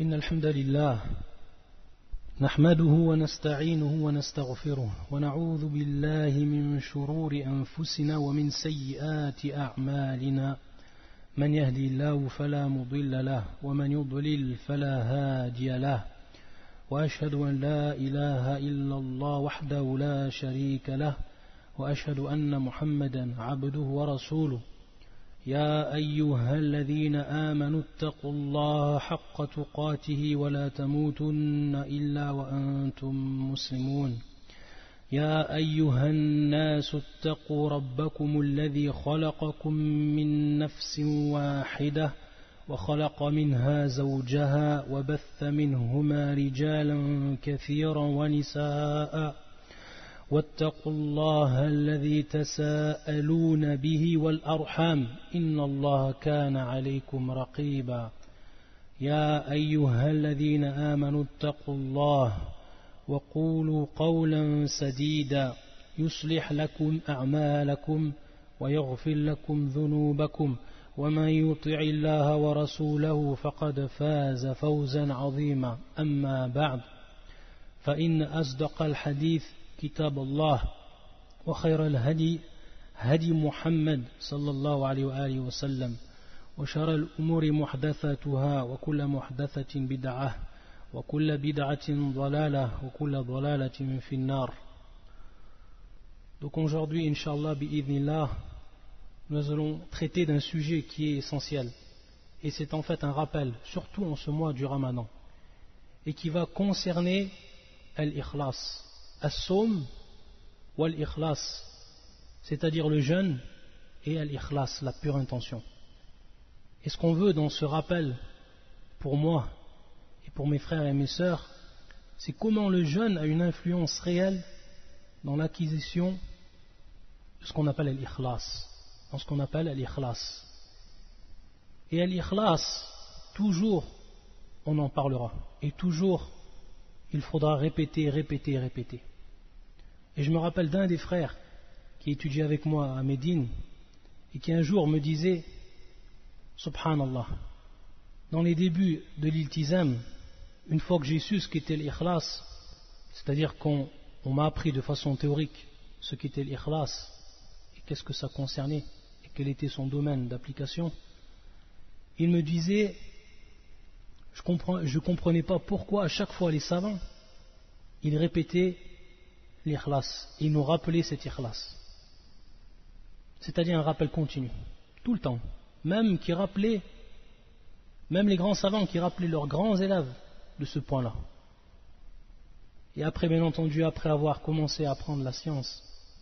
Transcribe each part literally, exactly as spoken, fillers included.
إن الحمد لله نحمده ونستعينه ونستغفره ونعوذ بالله من شرور أنفسنا ومن سيئات أعمالنا من يهدي الله فلا مضل له ومن يضلل فلا هادي له وأشهد أن لا إله إلا الله وحده لا شريك له وأشهد أن محمدا عبده ورسوله يا أيها الذين آمنوا اتقوا الله حق تقاته ولا تموتن إلا وأنتم مسلمون يا أيها الناس اتقوا ربكم الذي خلقكم من نفس واحدة وخلق منها زوجها وبث منهما رجالا كثيرا ونساء واتقوا الله الذي تساءلون به والأرحام إن الله كان عليكم رقيبا يا أيها الذين آمنوا اتقوا الله وقولوا قولا سديدا يصلح لكم أعمالكم ويغفر لكم ذنوبكم ومن يطع الله ورسوله فقد فاز فوزا عظيما أما بعد فإن أصدق الحديث كتاب الله وخير الهدي هدي محمد صلى الله عليه وآله وسلم وشر الأمور محدثاتها وكل محدثة بدعة وكل بدعة ضلالة وكل ضلالة في النار. Donc aujourd'hui, Inch'Allah, bi'idhnillah, nous allons traiter d'un sujet qui est essentiel. Et c'est en fait un rappel, surtout en ce mois du Ramadan, et qui va concerner al-ikhlas. As-Sawm ou al-Ikhlas, c'est-à-dire le jeûne et al-Ikhlas, la pure intention. Et ce qu'on veut dans ce rappel, pour moi et pour mes frères et mes sœurs, c'est comment le jeûne a une influence réelle dans l'acquisition de ce qu'on appelle al-Ikhlas, dans ce qu'on appelle al-Ikhlas. Et al-Ikhlas, toujours on en parlera, et toujours il faudra répéter, répéter, répéter. Et je me rappelle d'un des frères qui étudiait avec moi à Médine et qui un jour me disait, Subhanallah, dans les débuts de l'iltizam, une fois que j'ai su ce qu'était l'ikhlas, c'est-à-dire qu'on on m'a appris de façon théorique ce qu'était l'ikhlas et qu'est-ce que ça concernait et quel était son domaine d'application, il me disait, je ne comprenais pas pourquoi à chaque fois les savants, ils répétaient l'ikhlas, il nous rappelait cet ikhlas, c'est-à-dire un rappel continu, tout le temps, même qui rappelait, même les grands savants qui rappelaient leurs grands élèves de ce point-là. Et après, bien entendu, après avoir commencé à apprendre la science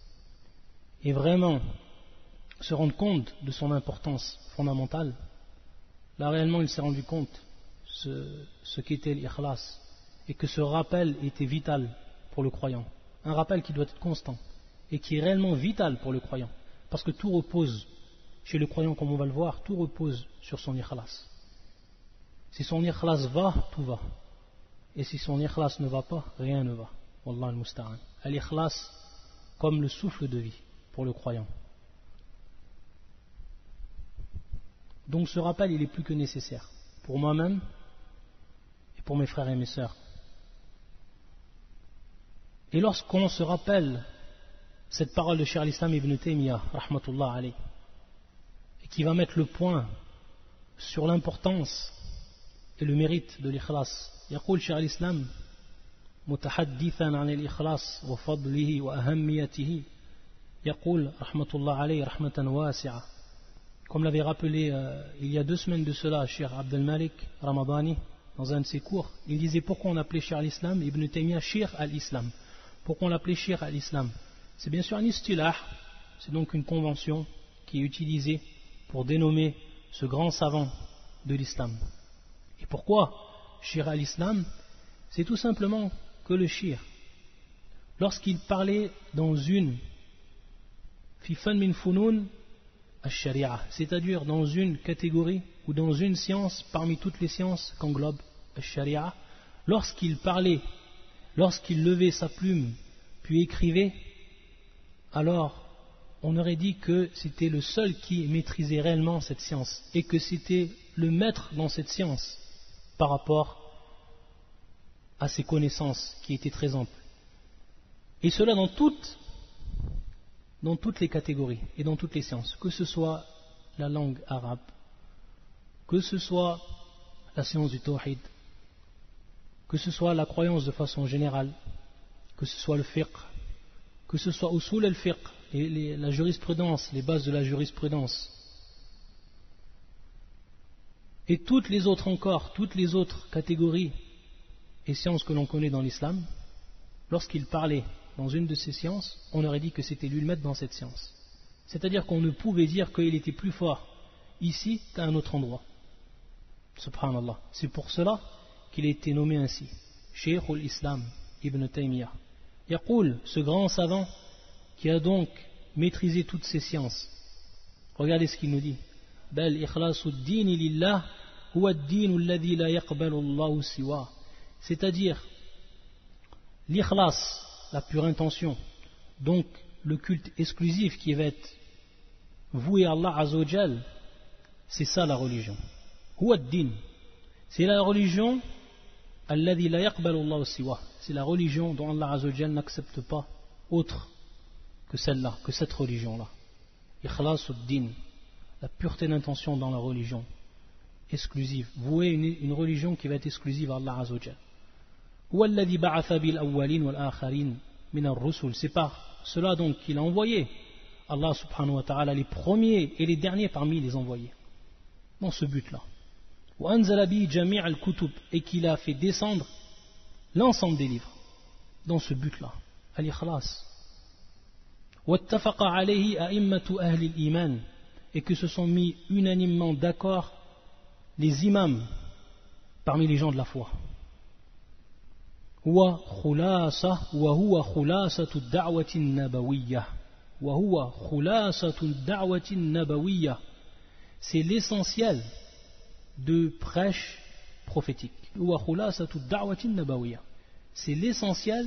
et vraiment se rendre compte de son importance fondamentale, là réellement il s'est rendu compte ce, ce qu'était l'ikhlas et que ce rappel était vital pour le croyant. Un rappel qui doit être constant et qui est réellement vital pour le croyant, parce que tout repose chez le croyant, comme on va le voir, tout repose sur son ikhlas. Si son ikhlas va, tout va, et si son ikhlas ne va pas, rien ne va. Wallah al-musta'an. Al-ikhlas comme le souffle de vie pour le croyant. Donc ce rappel il est plus que nécessaire pour moi-même et pour mes frères et mes sœurs. Et lorsqu'on se rappelle cette parole de Cheikh al-Islam ibn Taymiyyah, rahmatullah alayh, et qui va mettre le point sur l'importance et le mérite de l'ikhlas, يقول شيخ الإسلام متحدثا عن الإخلاص وفضله وأهميته يقول رحمة الله عليه رحمة واسعة, comme l'avait rappelé euh, il y a deux semaines de cela Cheikh Abdel Malik Ramadani dans un de ses cours, il disait pourquoi on appelait Cheikh al-Islam ibn Taymiyyah Cheikh al-Islam. Pourquoi on l'appelait Cheikh al-Islam? C'est bien sûr un istilah, c'est donc une convention qui est utilisée pour dénommer ce grand savant de l'islam. Et pourquoi Cheikh al-Islam? C'est tout simplement que le Cheikh, lorsqu'il parlait dans une fi fan min funun al-sharia, c'est-à-dire dans une catégorie ou dans une science parmi toutes les sciences qu'englobe al-sharia, lorsqu'il parlait, lorsqu'il levait sa plume puis écrivait, alors on aurait dit que c'était le seul qui maîtrisait réellement cette science et que c'était le maître dans cette science par rapport à ses connaissances qui étaient très amples. Et cela dans toutes, dans toutes les catégories et dans toutes les sciences, que ce soit la langue arabe, que ce soit la science du tawhid, que ce soit la croyance de façon générale, que ce soit le fiqh, que ce soit usul al-fiqh, et les, la jurisprudence, les bases de la jurisprudence, et toutes les autres encore, toutes les autres catégories et sciences que l'on connaît dans l'islam, lorsqu'il parlait dans une de ces sciences, on aurait dit que c'était lui le maître dans cette science. C'est-à-dire qu'on ne pouvait dire qu'il était plus fort ici qu'à un autre endroit. Subhanallah. C'est pour cela qu'il a été nommé ainsi. Cheikh al-Islam Ibn Taymiyyah. Yaqul, ce grand savant qui a donc maîtrisé toutes ces sciences. Regardez ce qu'il nous dit. Bal ikhlasu ad-din lillah huwa ad-din alladhi la yaqbalu Allahu siwa. C'est-à-dire l'ikhlas, la pure intention, donc le culte exclusif qui va être voué à Allah Azza wa Jal, c'est ça la religion. Huwa ad-din, c'est la religion alladhi la yaqbalu Allahu siwa. C'est la religion dont Allah Azza wa Jal n'accepte pas autre que celle-là, que cette religion-là. Ikhlasu ad-din, la pureté d'intention dans la religion exclusive, vouer une, une religion qui va être exclusive à Allah Azza wa Jal. C'est par cela donc qu'il a envoyé Allah subhanahu wa ta'ala les premiers et les derniers parmi les envoyés dans ce but-là, et qu'il a fait descendre l'ensemble des livres dans ce but-là, al-ikhlas, et que se sont mis unanimement d'accord les imams parmi les gens de la foi. وهو خلاصة وهو خلاصة الدعوة النبوية وهو خلاصة الدعوة النبوية, c'est l'essentiel de prêche prophétique. وهو خلاصة الدعوة النبوية, c'est l'essentiel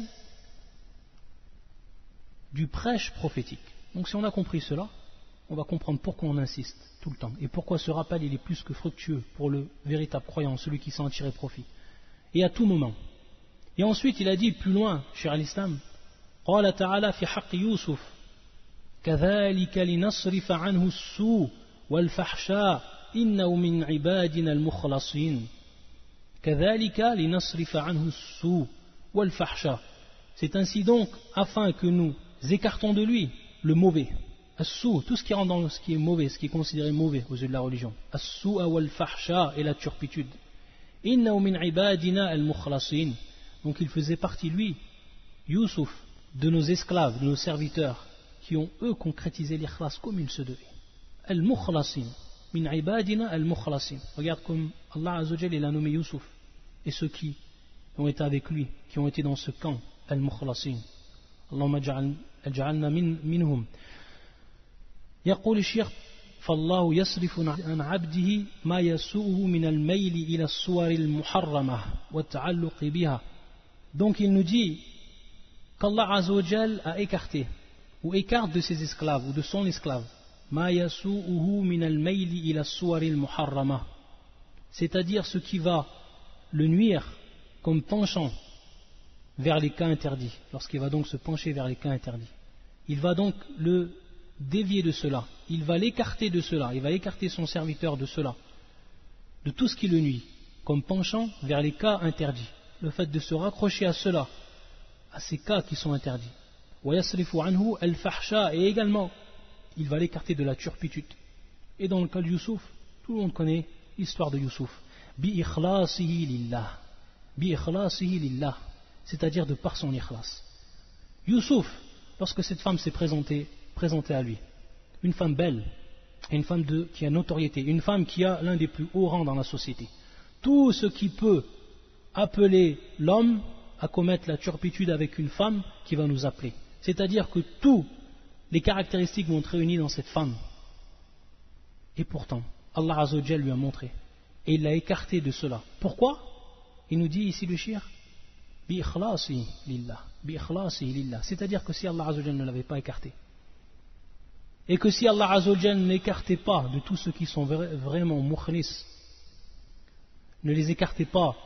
du prêche prophétique. Donc si on a compris cela, on va comprendre pourquoi on insiste tout le temps et pourquoi ce rappel il est plus que fructueux pour le véritable croyant, celui qui s'en tirer profit, et à tout moment. Et ensuite il a dit plus loin, cher al-Islam, قال تعالى في حق يوسف كذلك لنصرف عنه السوء والفحشاء إنه من عبادنا المخلصين. كذلك لنصرف عنه السوء والفحشاء. C'est ainsi donc afin que nous écartons de lui le mauvais, as-sou, tout ce qui rentre dans ce qui est mauvais, ce qui est considéré mauvais aux yeux de la religion, as-sou wal-fahsha, et la turpitude. Innahu min ibadina al-mukhlasin. Donc il faisait partie, lui, Youssouf, de nos esclaves, de nos serviteurs, qui ont eux concrétisé l'ikhlas comme il se devait. Al-mukhlasin, min ibadina al-mukhlasin. Regarde comme Allah Azza wa Jalla il a nommé Youssouf, et ceux qui ont été avec lui, qui ont été dans ce camp, al-mukhlasin. Allahumma ij'alna minhum. يقول الشيخ فالله يصرف عن عبده ما يسوءه من الميل إلى الصور المحرمة والتعلق بها. Donc il nous dit qu'Allah Azza wa Jal a écarté ou écarte de ses esclaves ou de son esclave ما يسوءه من الميل إلى الصور المحرمة, c'est-à-dire ce qui va le nuire comme penchant vers les cas interdits. Lorsqu'il va donc se pencher vers les cas interdits, il va donc le dévier de cela, il va l'écarter de cela, il va écarter son serviteur de cela, de tout ce qui le nuit, comme penchant vers les cas interdits, le fait de se raccrocher à cela, à ces cas qui sont interdits. Et également, il va l'écarter de la turpitude. Et dans le cas de Youssouf, tout le monde connaît l'histoire de Youssouf. Bi ikhlasihi lillah, bi ikhlasihi lillah, c'est-à-dire de par son ikhlas. Youssouf, lorsque cette femme s'est présentée présentée à lui, une femme belle, une femme de, qui a notoriété, une femme qui a l'un des plus hauts rangs dans la société, tout ce qui peut appeler l'homme à commettre la turpitude avec une femme qui va nous appeler, c'est-à-dire que toutes les caractéristiques vont être réunies dans cette femme, et pourtant Allah Azza wa Jal lui a montré et il l'a écarté de cela. Pourquoi? Il nous dit ici le shir bi ikhlasi lillah, bi ikhlasi lillah, c'est-à-dire que si Allah Azza wa Jal ne l'avait pas écarté, et que si Allah Azza wa Jal n'écartait pas de tous ceux qui sont vraiment mukhlis, ne les écartait pas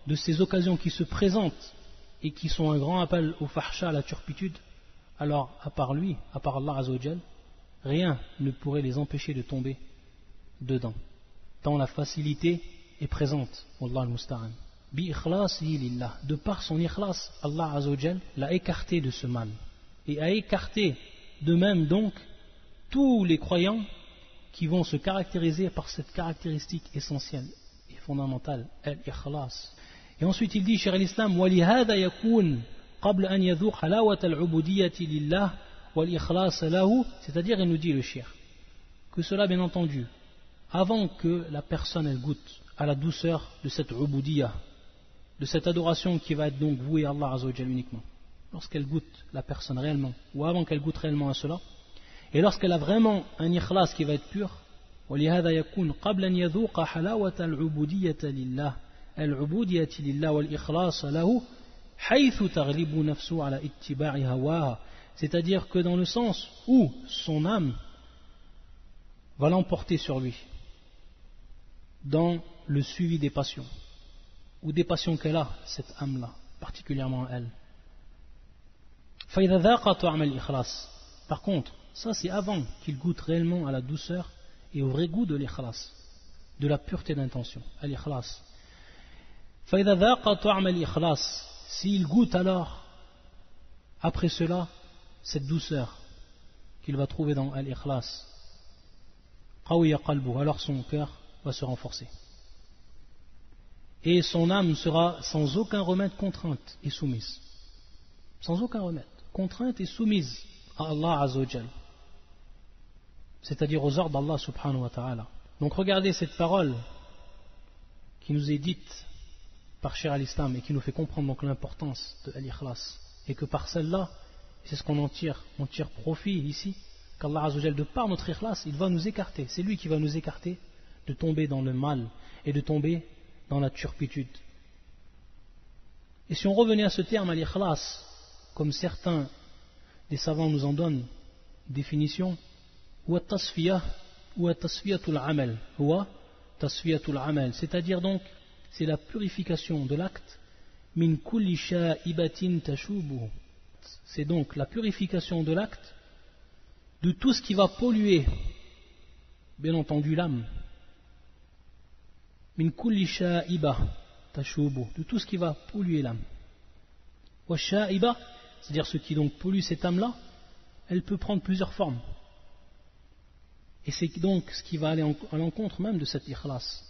de ces occasions qui se présentent et qui sont un grand appel au fahsha, à la turpitude, alors à part lui, à part Allah Azza wa Jal, rien ne pourrait les empêcher de tomber dedans, tant la facilité est présente. Wallah al-musta'an. Bi ikhlasihi lillah, de par son ikhlas, Allah Azza wa Jal l'a écarté de ce mal et a écarté de même donc tous les croyants qui vont se caractériser par cette caractéristique essentielle et fondamentale, al-ikhlas. Et ensuite il dit, Cheikh al-Islam, وَلِهَذَا يَكُونَ قَبْلَ أَنْ يَذُوقَ حَلَاوَةَ الْعُبُودِيَّةِ لِلَّهِ وَالْإِخْلَاصَ لَهُ, c'est-à-dire, il nous dit le Cheikh, que cela, bien entendu, avant que la personne elle goûte à la douceur de cette ubudiyya, de cette adoration qui va être donc vouée à Allah Azza wa Jalla uniquement, lorsqu'elle goûte la personne réellement, ou avant qu'elle goûte réellement à cela, et lorsqu'elle a vraiment un ikhlas qui va être pur, وَلِهَذَا يَكُونَ قَبْلَ أَنْ يَذُوقَ حَلَاوَةَ الْعُبُودِيَّةِ لِلَّهِ الْعُبُودِيَّةِ لِلَّهِ وَالْإِخْلَاصَ لَهُ حَيْثُ تَغْلِبُ نَفْسُهُ عَلَى اتِّبَاعِ هَوَاهَا, c'est-à-dire que dans le sens où son âme va l'emporter sur lui dans le suivi des passions, ou des passions qu'elle a, cette âme-là, particulièrement elle. فَإِذَا ذَاقَ طَعْمَ الْإِخْلَاصِ, par contre, ça c'est avant qu'il goûte réellement à la douceur et au vrai goût de l'ikhlas, de la pureté d'intention, al-ikhlas. فَإِذَا ذَاقَ طَعْمَ الْإِخْلَاصِ, s'il goûte alors, après cela, cette douceur qu'il va trouver dans al-ikhlas, قَوِيَ قَلْبُهُ, alors son cœur va se renforcer. Et son âme sera sans aucun remède contrainte et soumise. Sans aucun remède, contrainte et soumise à Allah Azza wa Jal, c'est-à-dire aux ordres d'Allah subhanahu wa ta'ala. Donc regardez cette parole qui nous est dite par Cheikh al-Islam et qui nous fait comprendre donc l'importance de l'ikhlas, et que par celle-là, c'est ce qu'on en tire, on tire profit ici, qu'Allah Azza wa Jal, de par notre ikhlas, il va nous écarter, c'est lui qui va nous écarter de tomber dans le mal et de tomber dans la turpitude. Et si on revenait à ce terme, à l'ikhlas, comme certains des savants nous en donnent définition, ou at-tasfiyah, ou at-tasfiyatul amal, ou tasfiyatul amal, c'est-à-dire donc, c'est la purification de l'acte, min kulli sha'ibatin tashubuhu, c'est donc la purification de l'acte de tout ce qui va polluer, bien entendu, l'âme. Min kulli sha'iba tashubuhu, de tout ce qui va polluer l'âme. Wa sha'iba, c'est-à-dire ce qui donc pollue cette âme-là, elle peut prendre plusieurs formes. Et c'est donc ce qui va aller à l'encontre même de cet ikhlas.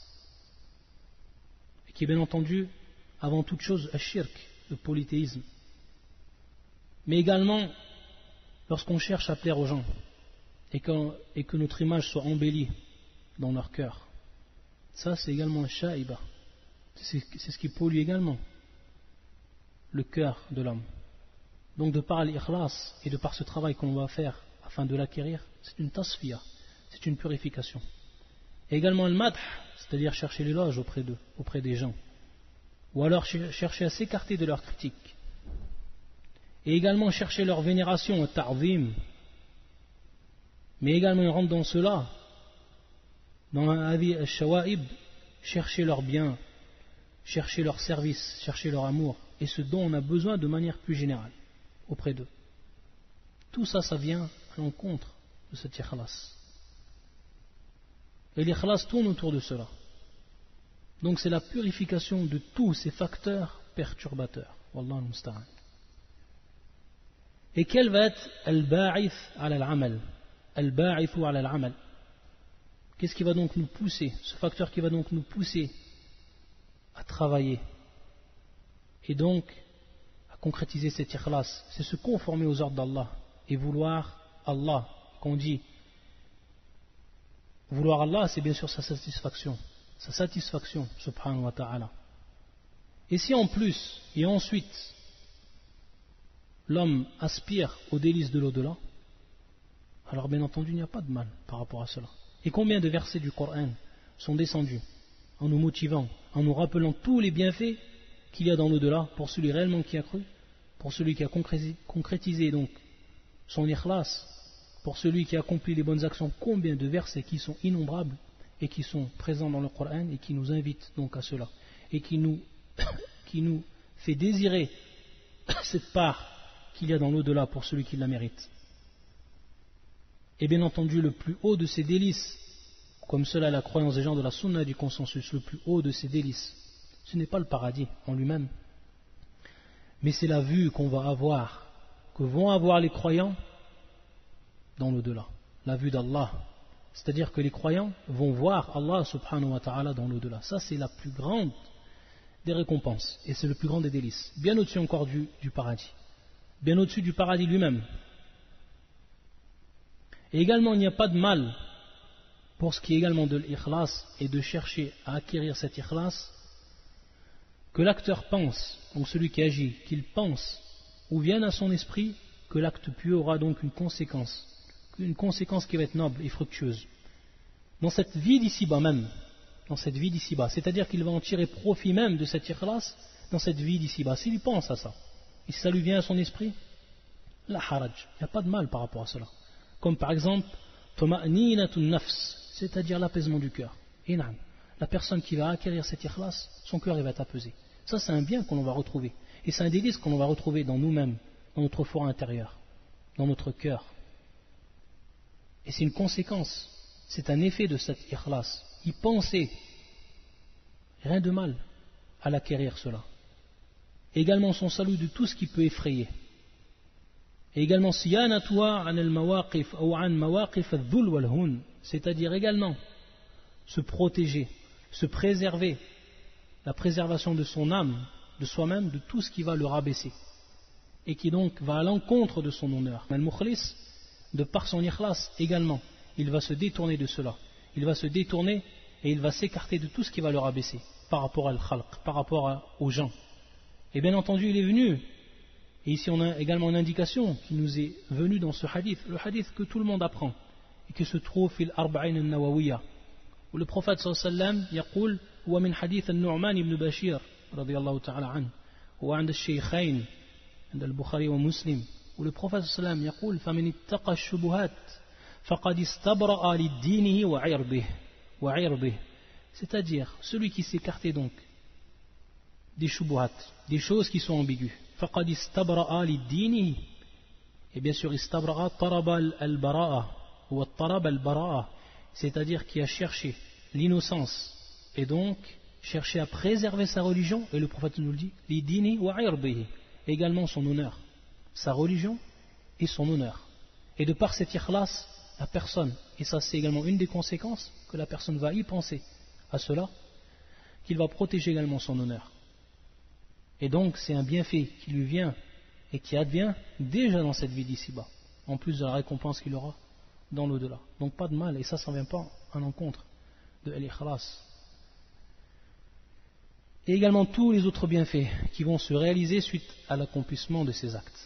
Et qui est bien entendu, avant toute chose, ash-shirk, le polythéisme. Mais également, lorsqu'on cherche à plaire aux gens, et que, et que notre image soit embellie dans leur cœur, ça c'est également un sha'iba. C'est, c'est ce qui pollue également le cœur de l'homme. Donc de par l'ikhlas et de par ce travail qu'on va faire afin de l'acquérir, c'est une tasfiya, c'est une purification. Et également le madh, c'est-à-dire chercher l'éloge auprès d'eux, auprès des gens, ou alors chercher à s'écarter de leurs critiques, et également chercher leur vénération, ta'zim, mais également ils rentrent dans cela, dans un avis al-shawa'ib, chercher leur bien, chercher leur service, chercher leur amour, et ce dont on a besoin de manière plus générale auprès d'eux. Tout ça, ça vient à l'encontre de cet ikhlas. Et l'ikhlas tourne autour de cela. Donc c'est la purification de tous ces facteurs perturbateurs. Wallahu musta'an. Et quel va être al-ba'ith ala al-amal? Al-ba'ithu ala al-amal. Qu'est-ce qui va donc nous pousser? Ce facteur qui va donc nous pousser à travailler et donc à concrétiser cet ikhlas, c'est se conformer aux ordres d'Allah et vouloir Allah. Qu'on dit vouloir Allah, c'est bien sûr sa satisfaction, sa satisfaction, subhanahu wa ta'ala. Et si en plus et ensuite l'homme aspire aux délices de l'au-delà, alors bien entendu il n'y a pas de mal par rapport à cela. Et combien de versets du Coran sont descendus en nous motivant, en nous rappelant tous les bienfaits qu'il y a dans l'au-delà pour celui réellement qui a cru, pour celui qui a concrétisé donc son ikhlas, pour celui qui a accompli les bonnes actions. Combien de versets qui sont innombrables et qui sont présents dans le Coran et qui nous invitent donc à cela et qui nous qui nous fait désirer cette part qu'il y a dans l'au-delà pour celui qui la mérite. Et bien entendu, le plus haut de ces délices, comme cela est la croyance des gens de la sunna et du consensus, le plus haut de ces délices, ce n'est pas le paradis en lui-même, mais c'est la vue qu'on va avoir, que vont avoir les croyants dans l'au-delà, la vue d'Allah. C'est-à-dire que les croyants vont voir Allah subhanahu wa ta'ala dans l'au-delà. Ça, c'est la plus grande des récompenses, et c'est le plus grand des délices, bien au-dessus encore du, du paradis, bien au-dessus du paradis lui-même. Et également, il n'y a pas de mal pour ce qui est également de l'ikhlas et de chercher à acquérir cet ikhlas, que l'acteur pense, donc celui qui agit, qu'il pense ou vienne à son esprit que l'acte pieux aura donc une conséquence, une conséquence qui va être noble et fructueuse dans cette vie d'ici-bas même, dans cette vie d'ici-bas, c'est-à-dire qu'il va en tirer profit même de cet ikhlas dans cette vie d'ici-bas, s'il pense à ça, et si ça lui vient à son esprit, la haraj, il n'y a pas de mal par rapport à cela. Comme par exemple, tuma'ninatun nafs, c'est-à-dire l'apaisement du cœur. Et non, la personne qui va acquérir cet ikhlas, son cœur il va être apaisé. Ça c'est un bien qu'on va retrouver. Et c'est un délice qu'on va retrouver dans nous-mêmes, dans notre fort intérieur, dans notre cœur. Et c'est une conséquence, c'est un effet de cet ikhlas. Y penser, rien de mal à l'acquérir cela. Également son salut de tout ce qui peut effrayer. Et également siyanatuha an al-mawaqif ou an mawaqif al-dhul wal-hun, c'est-à-dire également se protéger, se préserver, la préservation de son âme, de soi-même, de tout ce qui va le rabaisser et qui donc va à l'encontre de son honneur. Al-mukhlis, de par son ikhlas également, il va se détourner de cela, il va se détourner et il va s'écarter de tout ce qui va le rabaisser par rapport à al-khalq, par rapport à, aux gens. Et bien entendu, il est venu. Et ici on a également une indication qui nous est venue dans ce hadith, le hadith que tout le monde apprend et qui se trouve fil arba'in al-nawawiyya, où le prophète sallallahu alayhi wa sallam yaqul huwa min hadith al-Nu'man ibn Bashir radiyallahu ta'ala anhu wa 'inda al-shaykhayn 'inda al-Bukhari wa Muslim, où le prophète sallallahu alayhi wa sallam yaqul faman ittaqa ash-shubuhat faqad istabra'a lid-dinihi wa 'irdihi wa 'irdihi, c'est-à-dire celui qui s'écartait donc des shubuhat, des choses qui sont ambiguës. فقد استبرأ للدين, et bien sûr استبرأ طرب البراءة ou الطرب البراءة, c'est-à-dire qui a cherché l'innocence et donc cherché à préserver sa religion, et le prophète nous le dit, لدينه وعرضه, également son honneur, sa religion et son honneur. Et de par cet ikhlas, la personne, et ça c'est également une des conséquences, que la personne va y penser à cela, qu'il va protéger également son honneur. Et donc c'est un bienfait qui lui vient et qui advient déjà dans cette vie d'ici-bas, en plus de la récompense qu'il aura dans l'au-delà. Donc pas de mal, et ça ça ne vient pas à l'encontre de l'ikhlas. Et également tous les autres bienfaits qui vont se réaliser suite à l'accomplissement de ces actes.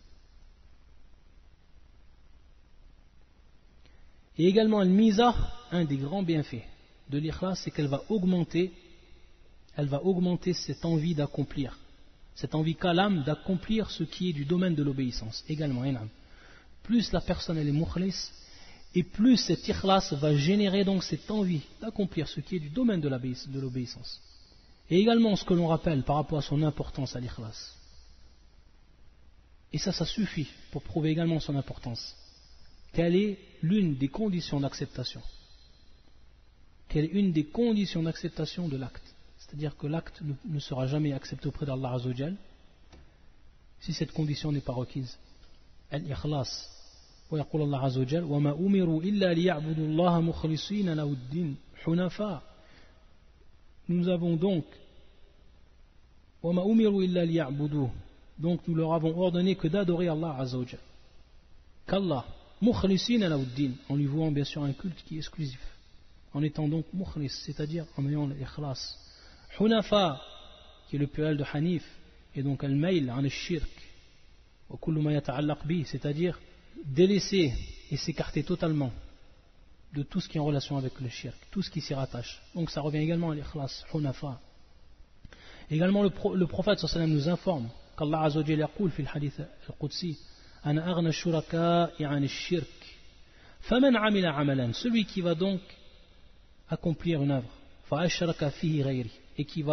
Et également al-miza, un des grands bienfaits de l'ikhlas, c'est qu'elle va augmenter, elle va augmenter cette envie d'accomplir, cette envie qu'a l'âme d'accomplir ce qui est du domaine de l'obéissance. Également, plus la personne elle est mukhlis, et plus cet ikhlas va générer donc cette envie d'accomplir ce qui est du domaine de l'obéissance. Et également ce que l'on rappelle par rapport à son importance à l'ikhlas. Et ça, ça suffit pour prouver également son importance. Quelle est l'une des conditions d'acceptation? Quelle est une des conditions d'acceptation de l'acte? C'est-à-dire que l'acte ne, ne sera jamais accepté auprès d'Allah Azza wa Jal si cette condition n'est pas requise. Al-ikhlas. Wa yaqul Allah Azza wa Jal wa ma umiru illa liya'budu Allah mukhlisina lahu ad-din hunafa. Nous avons donc wa ma umiru illa liya'budu. Donc nous leur avons ordonné que d'adorer Allah Azza wa Jal. Qu'Allah mukhlisina lahu ad-din, en lui vouant bien sûr un culte qui est exclusif. En étant donc mukhlis, c'est-à-dire en ayant l'ikhlas. Hunafa, qui est le pluriel de Hanif, et donc al-mail an al-shirk, wa kullu ma yata'allaq bi, c'est-à-dire délaisser et s'écarter totalement de tout ce qui est en relation avec le shirk, tout ce qui s'y rattache. Donc ça revient également à l'ikhlas, hunafa. Également le, pro, le prophète sallallahu alayhi wa sallam nous informe qu'Allah Azza wa Jalla yaqul fi al-hadith al-Qudsi ana aghna ash-shuraka'i an al-shirk faman 'amila 'amalan, celui qui va donc accomplir une œuvre, fa ashraka fihi ghayri, et qui va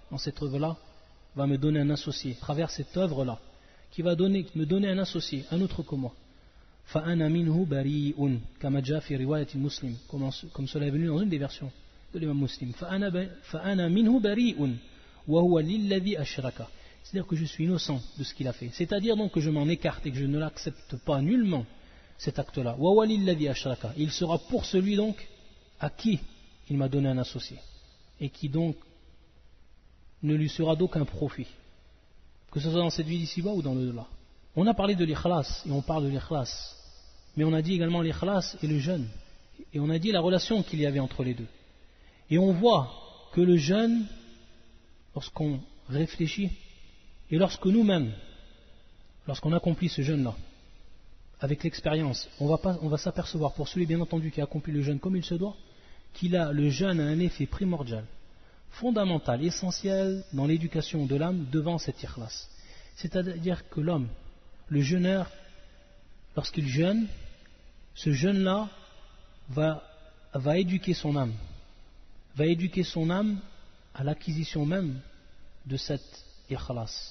dans cette œuvre-là, va me donner un associé, à travers cette œuvre-là, qui va donner, me donner un associé, un autre que moi. فَأَنَا مِنْهُ بَرِيءٌ كَمَا جَاءَ فِي رِوَايَةِ الْمُسْلِمِ, comme cela est venu dans une des versions de l'imam Muslim. فَأَنَا مِنْهُ بَرِيءٌ وَهُوَ لِلَّذِي أَشْرَكَ, c'est-à-dire que je suis innocent de ce qu'il a fait, c'est-à-dire donc que je m'en écarte et que je ne l'accepte pas nullement, cet acte-là. وَهُوَ لِلَّذِي أَشْرَكَ, il sera pour celui donc à qui il m'a donné un associé, et qui donc ne lui sera d'aucun profit, que ce soit dans cette vie d'ici-bas ou dans l'au-delà. On a parlé de l'ikhlas, et on parle de l'ikhlas, mais on a dit également l'ikhlas et le jeûne, et on a dit la relation qu'il y avait entre les deux. Et on voit que le jeûne, lorsqu'on réfléchit, et lorsque nous-mêmes, lorsqu'on accomplit ce jeûne-là, avec l'expérience, on va, pas, on va s'apercevoir, pour celui bien entendu qui a accompli le jeûne comme il se doit, qu'il a, le jeûne a un effet primordial, fondamental, essentiel dans l'éducation de l'âme devant cet ikhlas. C'est-à-dire que l'homme, le jeûneur, lorsqu'il jeûne, ce jeûne-là va, va éduquer son âme, va éduquer son âme à l'acquisition même de cet ikhlas.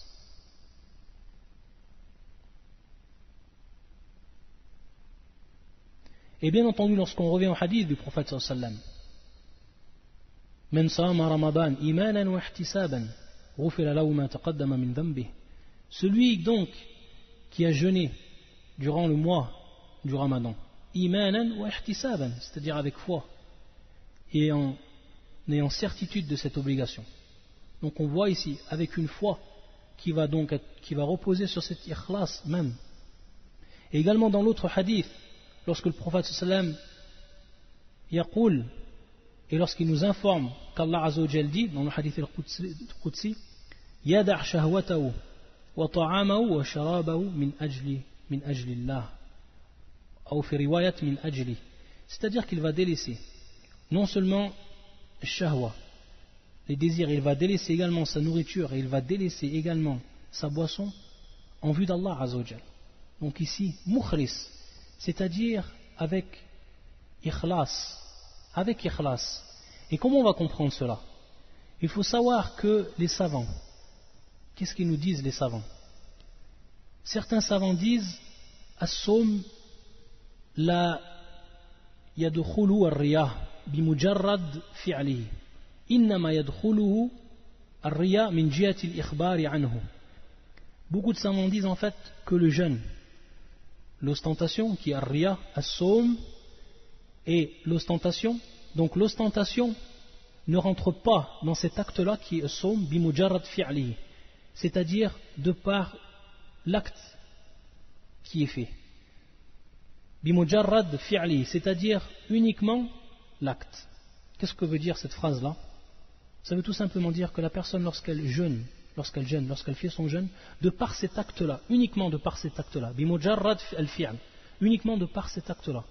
Et bien entendu, lorsqu'on revient au hadith du prophète sallallahu alayhi wa sallam, من صام رمضان إيمانا واحتسابا غفر له ما تقدم من ذنبه, celui donc qui a jeûné durant le mois du Ramadan, imanan wa ihtisaban, c'est-à-dire avec foi et en ayant certitude de cette obligation. Donc on voit ici avec une foi qui va donc être, qui va reposer sur cet ikhlas même. Et également dans l'autre hadith, lorsque le prophète sallallahu alayhi wa sallam yaqul, et lorsqu'il nous informe qu'Allah Azza wa Jal dit dans le hadith al-Qudsi, yada' shahwatahu wa ta'amahu wa sharabahu min ajli min ajlillah, ou fi riwayat min ajli, c'est-à-dire qu'il va délaisser non seulement shahwa, les désirs, il va délaisser également sa nourriture et il va délaisser également sa boisson en vue d'Allah Azza wa Jal. Donc ici mukhlis, c'est-à-dire avec ikhlas, avec ikhlas. Et comment on va comprendre cela? Il faut savoir que les savants, qu'est-ce qu'ils nous disent les savants? Certains savants disent as-sawm la yadkhulu ar-riya bimujarrad fi'lihi, innama yadkhuluhu ar-riya min jihati al-ikhbari anhu. Beaucoup de savants disent en fait que le jeûne, l'ostentation qui est ar-riya, as-sawm, et l'ostentation, donc l'ostentation ne rentre pas dans cet acte-là qui est as-sawm bimujarrad fi'lihi, c'est-à-dire de par l'acte qui est fait. Bimujarrad fi'lihi, c'est-à-dire uniquement l'acte. Qu'est-ce que veut dire cette phrase-là? Ça veut tout simplement dire que la personne, lorsqu'elle jeûne, lorsqu'elle jeûne, lorsqu'elle fait son jeûne, de par cet acte-là, uniquement de par cet acte-là, bimujarrad al-fi'l, uniquement de par cet acte-là,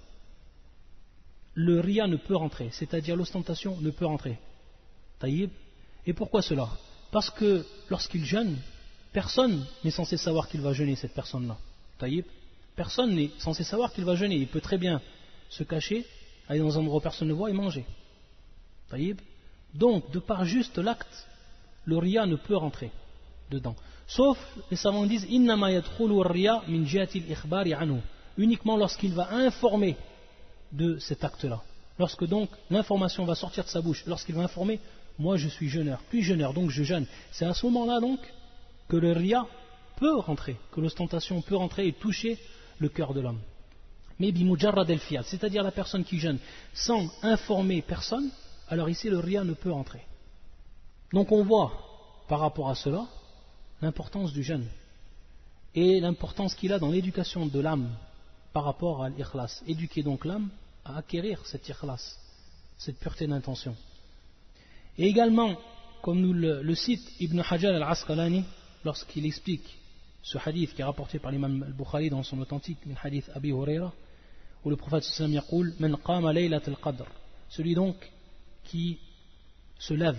le riya ne peut rentrer, c'est-à-dire l'ostentation ne peut rentrer. Taïb. Et pourquoi cela? Parce que lorsqu'il jeûne, personne n'est censé savoir qu'il va jeûner, cette personne-là. Taïb. Personne n'est censé savoir qu'il va jeûner. Il peut très bien se cacher, aller dans un endroit où personne ne voit et manger. Taïb. Donc, de par juste l'acte, le riya ne peut rentrer dedans. Sauf, les savants disent, innama yadkhulu ar-riya min jihati al-ikhbari anhu, uniquement lorsqu'il va informer de cet acte-là. Lorsque donc l'information va sortir de sa bouche, lorsqu'il va informer, moi je suis jeûneur, puis jeûneur, donc je jeûne. C'est à ce moment-là donc que le riya peut rentrer, que l'ostentation peut rentrer et toucher le cœur de l'homme. Mais bimujarrad al-fi'l, c'est-à-dire la personne qui jeûne sans informer personne, alors ici le riya ne peut rentrer. Donc on voit par rapport à cela l'importance du jeûne et l'importance qu'il a dans l'éducation de l'âme par rapport à l'ikhlas. Éduquer donc l'âme à acquérir cet ikhlas, cette pureté d'intention. Et également, comme nous le, le cite Ibn Hajar al-Asqalani lorsqu'il explique ce hadith qui est rapporté par l'imam al-Bukhari dans son authentique min hadith Abi Huraira, où le prophète sallallahu alayhi wa sallam yaqul man qama laylat al-qadr, celui donc qui se lève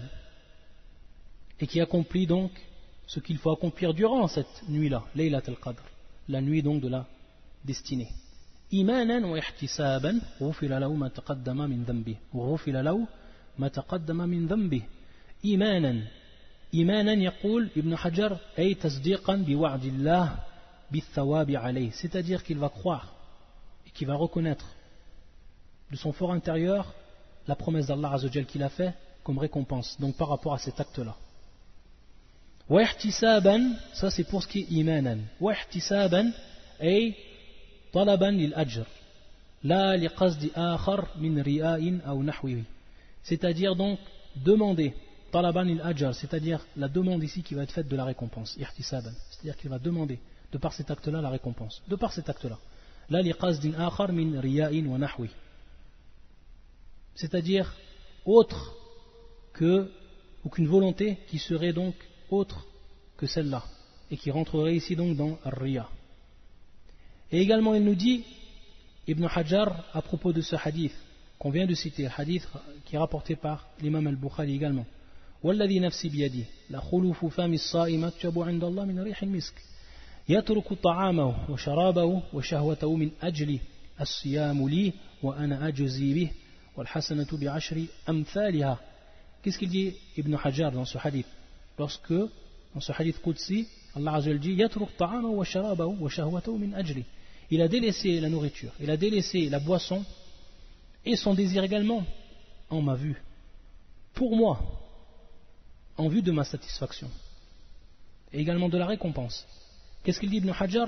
et qui accomplit donc ce qu'il faut accomplir durant cette nuit-là, laylat al-qadr, la nuit donc de la destinée. إيمانا واحتسابا غفر له ما تقدم من ذنبه وغفر له ما تقدم من ذنبه إيمانا إيمانا يقول ابن حجر أي تصديقا بوعد الله بالثواب عليه, c'est-à-dire qu'il va croire et qu'il va reconnaître de son fort intérieur la promesse d'Allah Azzawajal qu'il a fait comme récompense, donc par rapport à cet acte-là. Wa ihtisaban, ça c'est pour ce qui est imanan. Wa ihtisaban ay talaban lil ajr la li qasdi akhar min ri'a'in aw nahwihi, c'est-à-dire donc demander talaban lil ajr, c'est-à-dire la demande ici qui va être faite de la récompense, ihtisaban, c'est-à-dire qu'il va demander de par cet acte-là la récompense, de par cet acte-là, la li qasdin akhar min ri'a'in wa nahwihi, c'est-à-dire autre que ou qu'une volonté qui serait donc autre que celle-là et qui rentrerait ici donc dans Ar-Riya. Et également il nous dit Ibn Hajar à propos de ce hadith qu'on vient de citer, hadith qui est rapporté par l'imam al-Bukhari également, والذي نفسي بيده لخلوف فم الصائم أطيب عند الله من ريح المسك يترك طعامه وشرابه وشهوته من أجل الصيام لي وأنا أجزي به والحسنة بعشر أمثالها. Qu'est-ce qu'il dit Ibn Hajar dans ce hadith? Lorsque, dans ce hadith Qudsi, Allah Azza wa Jalla dit Yatruk ta'amahu wa sharabahu wa shahwatahu min ajli. Il a délaissé la nourriture, il a délaissé la boisson et son désir également en ma vue, pour moi, en vue de ma satisfaction et également de la récompense. Qu'est-ce qu'il dit Ibn Hajar?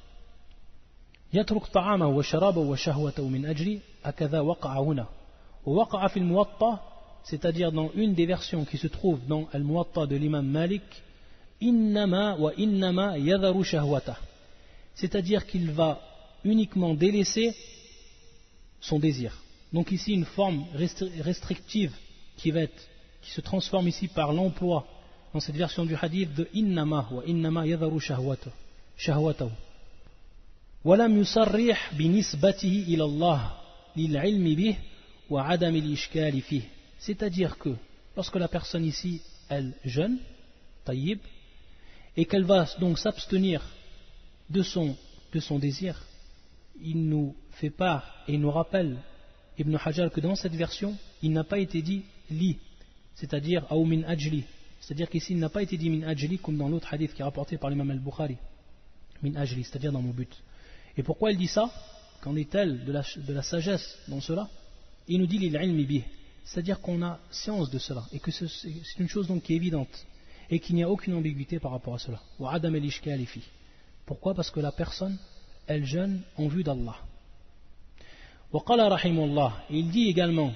Yatruk ta'amahu wa sharabahu wa shahwatahu min ajli akadha waqa'a huna wa waqa'a fil muwatta, c'est-à-dire dans une des versions qui se trouve dans Al-Muwatta de l'imam Malik, innama wa innama yadharu shahwata, c'est-à-dire qu'il va uniquement délaisser son désir. Donc ici une forme restrictive qui va être, qui se transforme ici par l'emploi dans cette version du hadith de innama wa innama yadharu shahwatahu. Walam yusarrih binisbatihi ila Allah lil'ilmi bih wa adam al-ishkali fih. C'est-à-dire que lorsque la personne ici, elle jeûne, taïb, et qu'elle va donc s'abstenir de son, de son désir, il nous fait part et il nous rappelle, Ibn Hajar, que dans cette version, il n'a pas été dit li, c'est-à-dire ou min ajli, c'est-à-dire qu'ici il n'a pas été dit min ajli comme dans l'autre hadith qui est rapporté par l'imam al-Bukhari, min ajli, c'est-à-dire dans mon but. Et pourquoi il dit ça? Qu'en est-elle de la, de la sagesse dans cela? Il nous dit l'il'ilmi bih, c'est-à-dire qu'on a science de cela et que c'est une chose donc qui est évidente et qu'il n'y a aucune ambiguïté par rapport à cela. Pourquoi? Parce que la personne, elle jeûne en vue d'Allah. Et il dit également,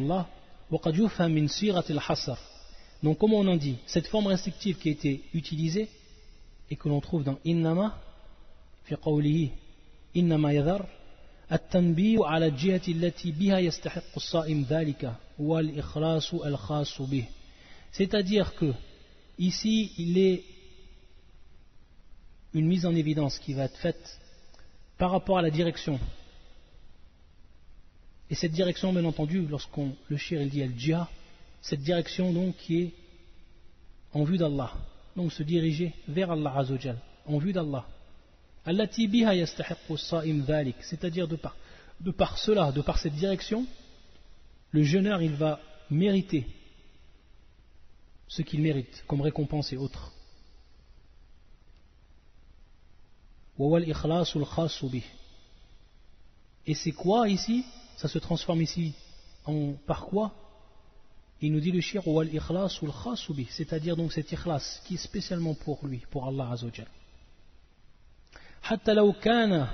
donc comme on en dit, cette forme restrictive qui a été utilisée et que l'on trouve dans innama fi qawlihi innama yadhar التنبيه على الجهة التي بها يستحق الصائم ذلك والإخلاص الخاص به, c'est-à-dire que ici il est une mise en évidence qui va être faite par rapport à la direction, et cette direction bien entendu lorsqu'on le shir il dit al-jihah, cette direction donc qui est en vue d'Allah, donc se diriger vers Allah Azza wa Jal, en vue d'Allah, allati biha yastahiqqu as-sa'im dhalik, c'est-à-dire de par, de par cela, de par cette direction, le jeûneur il va mériter ce qu'il mérite comme récompense et autres. Wa wal ikhlasul khassu bih. Et c'est quoi ici? Ça se transforme ici en par quoi? Il nous dit le shir wal ikhlasul khassu bih, c'est-à-dire donc cet ikhlas qui est spécialement pour lui, pour Allah Azza wa Jal. حتى لو كان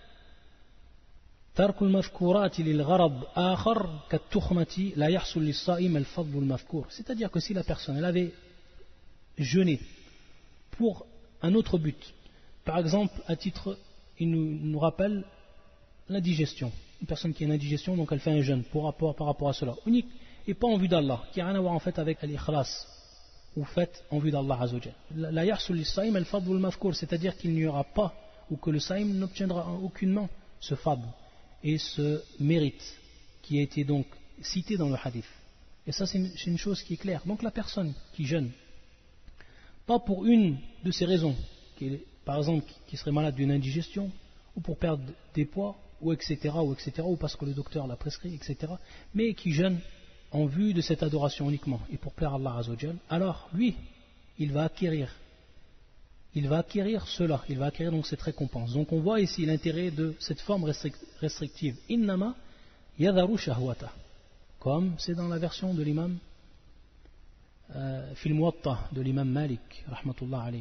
ترك المذكورات للغرض آخر كالتخمة لا يحصل للصائم الفضل المذكور, c'est-à-dire que si la personne elle avait jeûné pour un autre but, par exemple à titre, il nous, nous rappelle l'indigestion, une personne qui a une indigestion donc elle fait un jeûne pour rapport, par rapport à cela, unique et pas en vue d'Allah, qui n'a rien à voir en fait avec l'ikhlas ou fait en vue d'Allah Azza wa Jalla. La yahsul lis-sa'im al-fadl al-mazkur, c'est-à-dire qu'il n'y aura pas ou que le saïm n'obtiendra aucunement ce fadl et ce mérite qui a été donc cité dans le hadith. Et ça c'est une, c'est une chose qui est claire. Donc la personne qui jeûne, pas pour une de ces raisons, qui est, par exemple qui serait malade d'une indigestion, ou pour perdre des poids, ou etc., ou etc., ou parce que le docteur l'a prescrit, et cetera, mais qui jeûne en vue de cette adoration uniquement, et pour plaire à Allah Azza wa Jal, alors lui, il va acquérir il va acquérir cela, il va acquérir donc cette récompense. Donc on voit ici l'intérêt de cette forme restrictive. Innama yadharu shahwata, comme c'est dans la version de l'imam euh, fil muwatta de l'imam Malik rahmatullah alayh.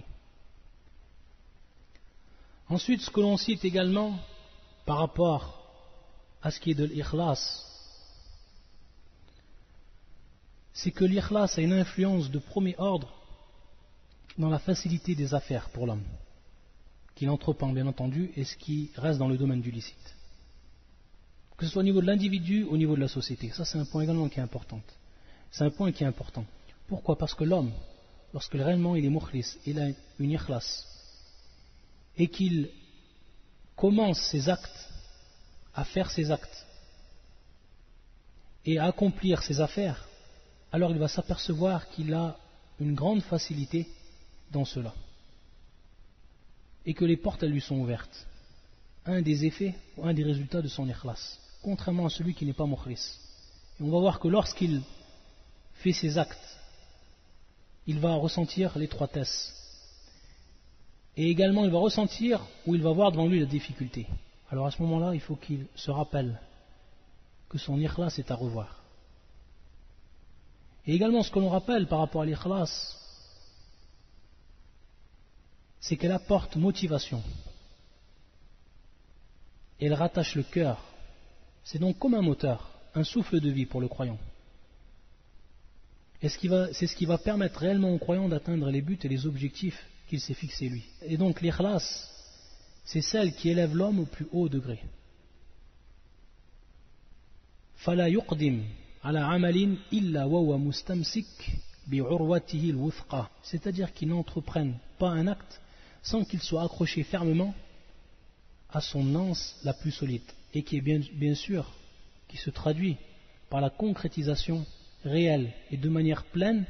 Ensuite, ce que l'on cite également par rapport à ce qui est de l'ikhlas, c'est que l'ikhlas a une influence de premier ordre dans la facilité des affaires pour l'homme, qu'il entreprend bien entendu, et ce qui reste dans le domaine du licite. Que ce soit au niveau de l'individu ou au niveau de la société. Ça, c'est un point également qui est important. C'est un point qui est important. Pourquoi ? Parce que l'homme, lorsque réellement il est mukhlis, il a une ikhlas, et qu'il commence ses actes, à faire ses actes, et à accomplir ses affaires, alors il va s'apercevoir qu'il a une grande facilité dans cela, et que les portes elles lui sont ouvertes. Un des effets ou un des résultats de son ikhlas, contrairement à celui qui n'est pas mukhlis. Et on va voir que lorsqu'il fait ses actes, il va ressentir l'étroitesse, et également il va ressentir ou il va voir devant lui la difficulté. Alors à ce moment-là, il faut qu'il se rappelle que son ikhlas est à revoir. Et également ce que l'on rappelle par rapport à l'ikhlas, c'est qu'elle apporte motivation. Elle rattache le cœur. C'est donc comme un moteur, un souffle de vie pour le croyant. Et c'est ce qui va permettre réellement au croyant d'atteindre les buts et les objectifs qu'il s'est fixés lui. Et donc l'ikhlas, c'est celle qui élève l'homme au plus haut degré. فَلَا يُقْدِمْ عَلَى عَمَلٍ إِلَّا وَهُوَ مُسْتَمْسِكٌ بِعُرْوَتِهِ الْوُثْقَى, c'est-à-dire qu'il n'entreprenne pas un acte sans qu'il soit accroché fermement à son anse la plus solide, et qui est bien, bien sûr, qui se traduit par la concrétisation réelle et de manière pleine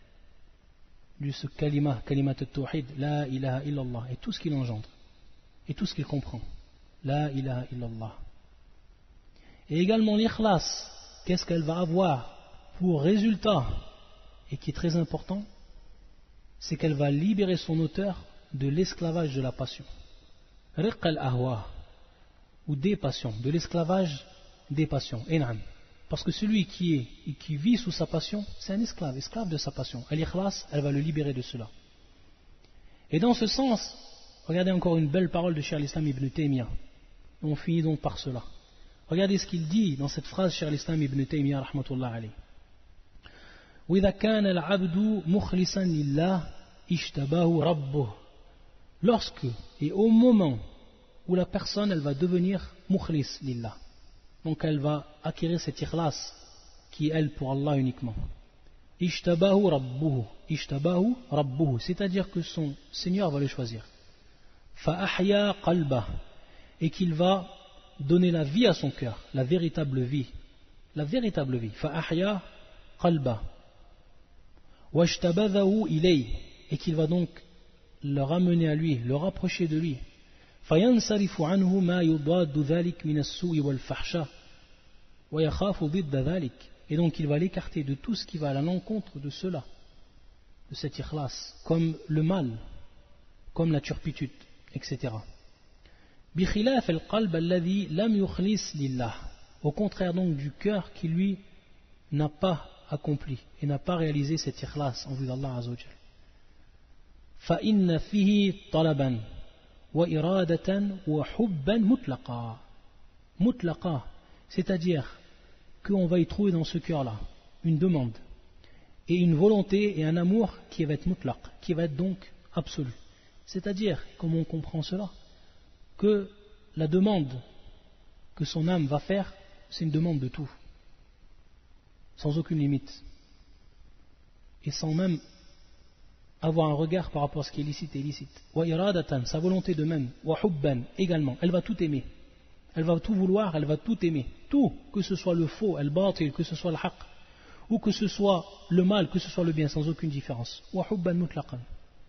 de ce kalima, kalimat al-tawhid, la ilaha illallah, et tout ce qu'il engendre, et tout ce qu'il comprend, la ilaha illallah. Et également l'ikhlas, qu'est-ce qu'elle va avoir pour résultat, et qui est très important, c'est qu'elle va libérer son auteur de l'esclavage de la passion. Riq al-ahwa, ou des passions, de l'esclavage des passions. Enam. Parce que celui qui est et qui vit sous sa passion, c'est un esclave, esclave de sa passion. Al-ikhlas, elle va le libérer de cela. Et dans ce sens, regardez encore une belle parole de Cheikh al-Islam ibn Taymiyyah. On finit donc par cela. Regardez ce qu'il dit dans cette phrase, Cheikh al-Islam ibn Taymiyyah rahmatullah alayh. وَإِذَا كَانَ الْعَبْدُ مُخْلِصًا لِلَّهِ اشْتَبَاهُ رَبُّهُ. Lorsque et au moment où la personne elle va devenir mukhlis lillah, donc elle va acquérir cette ikhlas qui est elle pour Allah uniquement. Ishtabahu rabbuhu, ishtabahu rabbuhu, c'est-à-dire que son Seigneur va le choisir. Fa ahya qalbah, et qu'il va donner la vie à son cœur, la véritable vie, la véritable vie. Fa ahya qalbah, wa ishtabadahu ilay, et qu'il va donc le ramener à lui, le rapprocher de lui. فينصرف عنه ما يضاد ذلك من السوء والفحشاء ويخاف ضد ذلك, et donc il va l'écarter de tout ce qui va à l'encontre de cela, de cet ikhlas, comme le mal, comme la turpitude, et cetera. بخلاف القلب الذي لم يخلص لله, au contraire donc du cœur qui lui n'a pas accompli et n'a pas réalisé cet ikhlas en vue d'Allah Azza wa Jal. فإن فيه طلبا وإرادة وحبا مطلقا, مطلقا, c'est-à-dire qu'on va y trouver dans ce cœur-là une demande et une volonté et un amour qui va être mutlaq, qui va être donc absolu. C'est-à-dire, comme on comprend cela, que la demande que son âme va faire, c'est une demande de tout, sans aucune limite, et sans même avoir un regard par rapport à ce qui est licite et illicite. Wa iradatan, sa volonté de même. Wa hubban, également. Elle va tout aimer. Elle va tout vouloir, elle va tout aimer. Tout, que ce soit le faux, el batil, que ce soit le haqq, ou que ce soit le mal, que ce soit le bien, sans aucune différence. Wa hubban mutlaqan.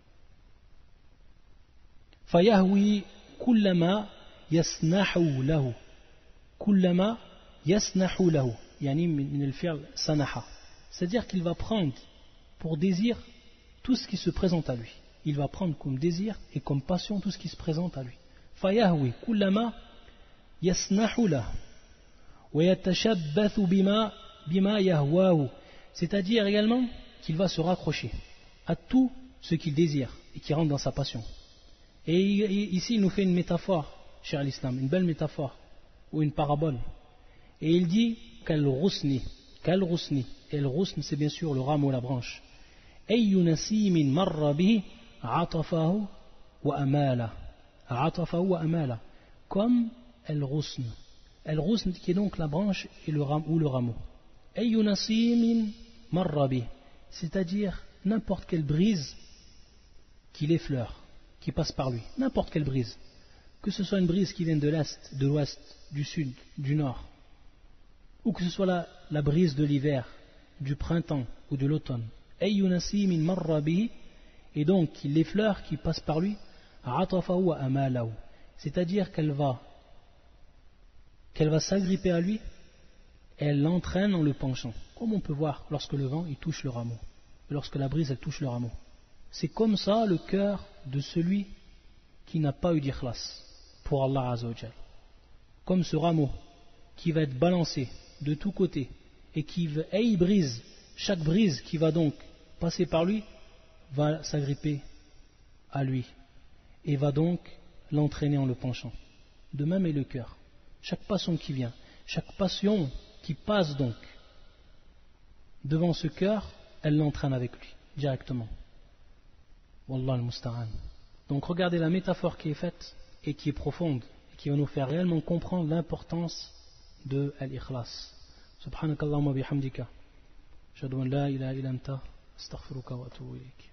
Fayahwi kullama yasnahu lahu. Kullama yasnahu lahu. Yani min al-fi'l sanaha. C'est-à-dire qu'il va prendre pour désir tout ce qui se présente à lui. Il va prendre comme désir et comme passion tout ce qui se présente à lui. فَيَهْوِي كُلَّمَا يَسْنَحُ لَهُ وَيَتَشَبَّثُ بِمَا بِمَا يَهْوَاهُ. C'est-à-dire également qu'il va se raccrocher à tout ce qu'il désire et qui rentre dans sa passion. Et ici il nous fait une métaphore, cher l'islam, une belle métaphore ou une parabole. Et il dit qu'al-rusni, qu'al-rusni, et le rusn c'est bien sûr le rameau, la branche. أي نسيم مر به عطفه وأماله عطفه وأماله comme el-rusn el-rusn qui est donc la branche et le ram, ou le rameau. أي نسيم مر به, c'est-à-dire n'importe quelle brise qui l'effleure, qui passe par lui, n'importe quelle brise, que ce soit une brise qui vienne de l'est, de l'ouest, du sud, du nord, ou que ce soit la, la brise de l'hiver, du printemps ou de l'automne. Et donc les fleurs qui passent par lui, c'est-à-dire qu'elle va qu'elle va s'agripper à lui et elle l'entraîne en le penchant, comme on peut voir lorsque le vent il touche le rameau, lorsque la brise elle touche le rameau. C'est comme ça le cœur de celui qui n'a pas eu d'ikhlas pour Allah Azza wa Jal, comme ce rameau qui va être balancé de tous côtés et qui et il brise, chaque brise qui va donc passer par lui va s'agripper à lui et va donc l'entraîner en le penchant. De même est le cœur. Chaque passion qui vient, chaque passion qui passe donc devant ce cœur, elle l'entraîne avec lui directement. Wallah al-musta'an. Donc regardez la métaphore qui est faite et qui est profonde et qui va nous faire réellement comprendre l'importance de al-ikhlas. Subhanakallahumma bihamdika. Ashhadu an la ilaha illa anta astaghfiruka wa atubu ilayk.